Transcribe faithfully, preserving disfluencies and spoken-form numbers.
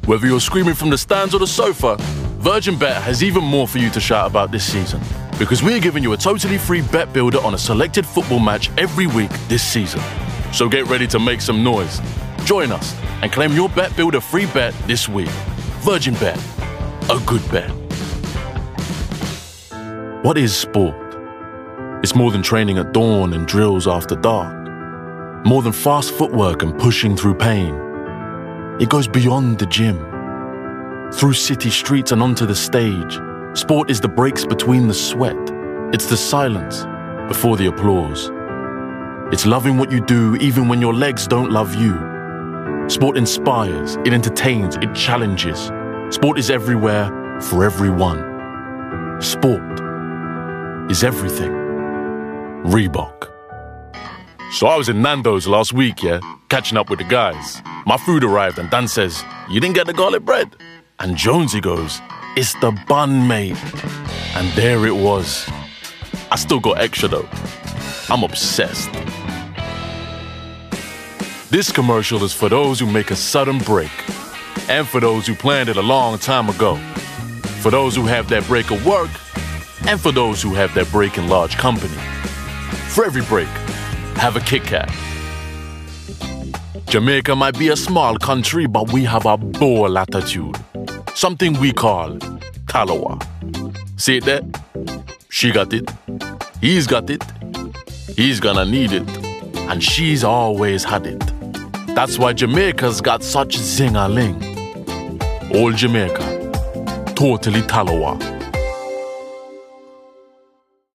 Whether you're screaming from the stands or the sofa, Virgin Bet has even more for you to shout about this season. Because we're giving you a totally free bet builder on a selected football match every week this season. So get ready to make some noise. Join us and claim your bet builder free bet this week. Virgin Bet, a good bet. What is sport? It's more than training at dawn and drills after dark. More than fast footwork and pushing through pain. It goes beyond the gym. Through city streets and onto the stage, sport is the breaks between the sweat. It's the silence before the applause. It's loving what you do even when your legs don't love you. Sport inspires, it entertains, it challenges. Sport is everywhere for everyone. Sport is everything. Reebok. So I was in Nando's last week, yeah, catching up with the guys. My food arrived and Dan says, "You didn't get the garlic bread?" And Jonesy goes, "It's the bun, mate." And there it was. I still got extra though. I'm obsessed. This commercial is for those who make a sudden break, and for those who planned it a long time ago, for those who have their break at work, and for those who have their break in large company. For every break, have a Kit Kat. Jamaica might be a small country, but we have a bold attitude. Something we call Talawa. See it there? She got it. He's got it. He's gonna need it. And she's always had it. That's why Jamaica's got such zing-a-ling. Old Jamaica. Totally Talawa.